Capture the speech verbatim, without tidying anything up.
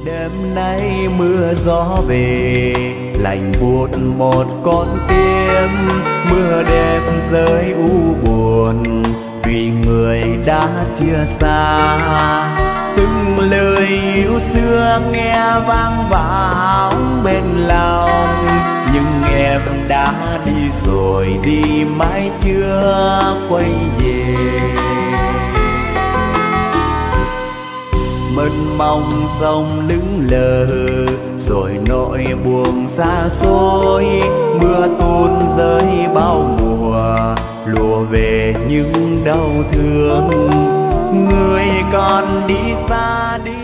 Đêm nay mưa gió về, lạnh buốt một con tim. Mưa đêm rơi u buồn, vì người đã chia xa. Từng lời yêu xưa nghe vang vẳng bên lòng, nhưng em đã đi rồi, đi mãi chưa quay về. Mênh mông sông lững lờ, rồi nỗi buồn xa xôi. Mưa tuôn rơi bao mùa, lùa về những đau thương. Người còn đi xa đi